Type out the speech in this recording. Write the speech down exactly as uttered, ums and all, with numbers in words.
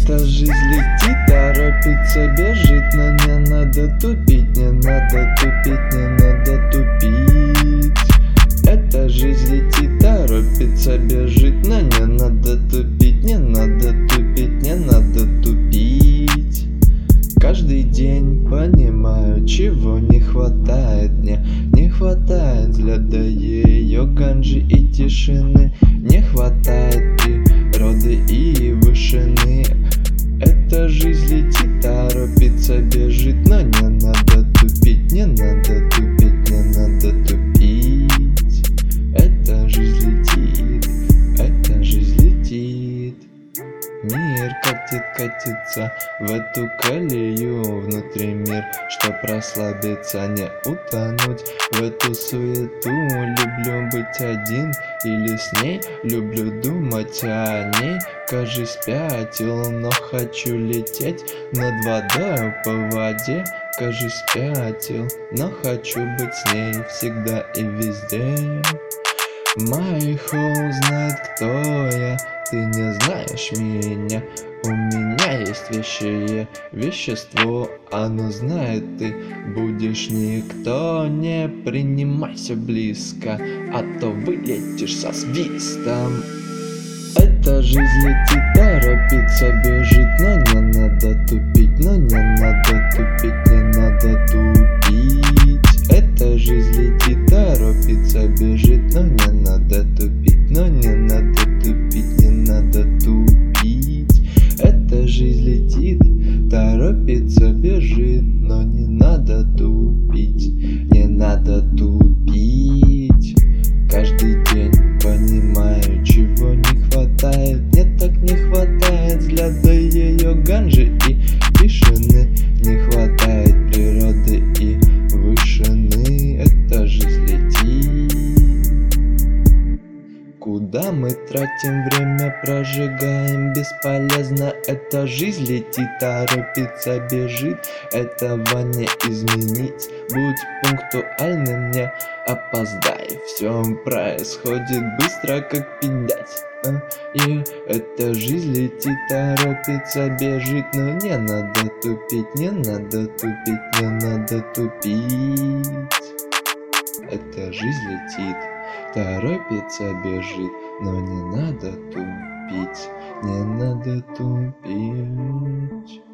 Эта жизнь летит, торопится, бежит, но не надо тупить, не надо тупить, не надо тупить. Эта жизнь летит, торопится, бежит, но не надо тупить, не надо тупить, не надо тупить. Каждый день понимаю, чего не хватает мне. Не хватает взгляда ее, ганджи и тишины. Не хватает природы и вышины. Эта жизнь летит, торопится, бежит, но не надо тупить, не надо тупить, не надо тупить. Эта жизнь летит, эта жизнь летит. Мир катит, катится в эту колею, внутри мир, чтоб расслабиться, не утонуть в эту суету. Люблю быть один или с ней, люблю думать о ней. Кажись, спятил, но хочу лететь над водой по воде. Кажись, спятил, но хочу быть с ней всегда и везде. Мой холл знает, кто я, ты не знаешь меня. У меня есть вещее вещество, оно знает, ты будешь никто. Не принимайся близко, а то вылетишь со свистом. Эта жизнь летит, торопится, бежит, но не надо тупить, но не надо тупить, не надо тупить. Эта жизнь летит, торопится, бежит, но не надо тупить, но не надо тупить, не надо тупить. Эта жизнь летит, торопится, бежит, но не надо тупить, не надо тупить. Каждый день понимаю, чего не хватает. Мне так не хватает взгляда ее, ганджи и тишины. Не хватает природы и вышины. Эта жизнь летит. Куда мы тратим время, прожигаем бесполезно. Эта жизнь летит, торопится, бежит. Этого не изменить. Будь пунктуальным, не опоздай. Все происходит быстро, как пить. А? И эта жизнь летит, торопится, бежит. Но не надо тупить, не надо тупить, не надо тупить. Эта жизнь летит, торопится, бежит, но не надо тупить, не надо тупить.